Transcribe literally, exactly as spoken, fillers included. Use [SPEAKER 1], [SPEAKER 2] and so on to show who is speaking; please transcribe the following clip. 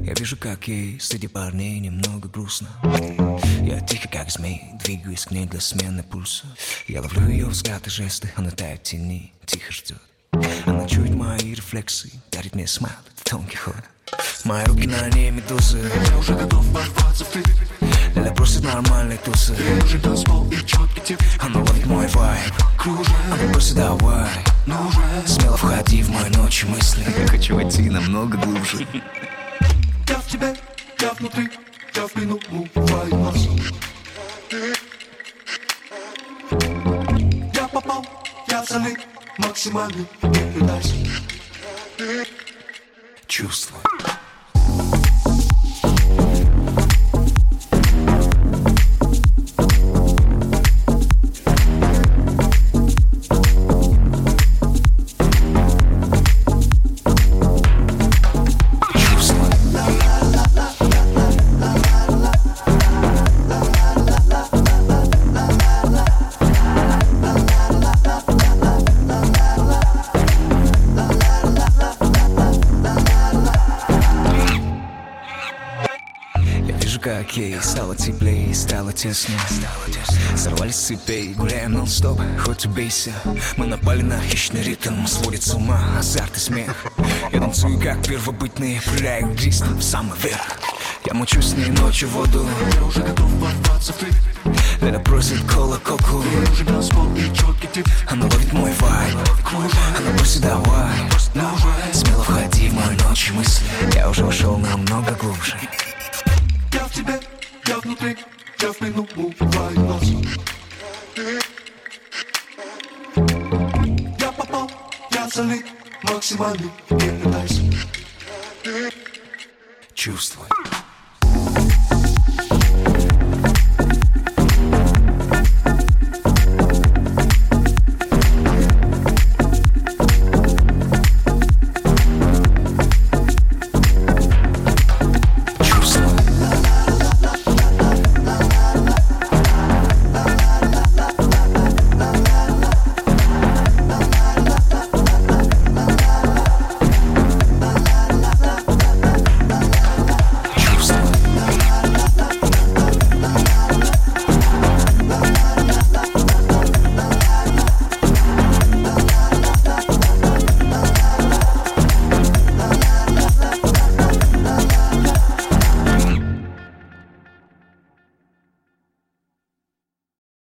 [SPEAKER 1] Я вижу, как ей среди парней немного грустно. Я тихо, как змей, двигаюсь к ней для смены пульса. Я ловлю ее взгляд и жесты, она тает в тени, тихо ждет. Она чует мои рефлексы, дарит мне смайл, тонкий ход. Мои руки на ней медузы.
[SPEAKER 2] Я уже готов ворваться в ты.
[SPEAKER 1] Ляля просит нормальной тусы.
[SPEAKER 2] Я уже танцпол и четкий тип.
[SPEAKER 1] Она ловит мой вайб.
[SPEAKER 2] Кружим,
[SPEAKER 1] Она просит давай.
[SPEAKER 2] но уже
[SPEAKER 1] Смело входи в мои ночи мысли. Я хочу войти намного глубже.
[SPEAKER 2] я в тебе, я внутри, я в плену твоих глаз. Я попал, я залит, максимальный пейдаж.
[SPEAKER 1] Чувство. Как ей стало теплее, стало тесно. Сорвались с цепей, гуляем нон-стоп, хоть убейся. Мы напали на хищный ритм, сводит с ума азарт и смех. Я танцую, как первобытные, пуляю грист в самый верх. Я мучу с ней ночью в воду.
[SPEAKER 2] Я уже готов ворваться в ты.
[SPEAKER 1] Ляля просит кола-коку.
[SPEAKER 2] Я уже танцпол и четкий тип.
[SPEAKER 1] Она ловит мой вайб. Она просит давай.
[SPEAKER 2] Но уже
[SPEAKER 1] Смело входи в мои ночи мысли. Я уже вошел намного глубже.
[SPEAKER 2] я в тебе, я внутри, я в плену твоих глаз. Я попал, я залит, максимальный пейдаж.
[SPEAKER 1] Чувствуй.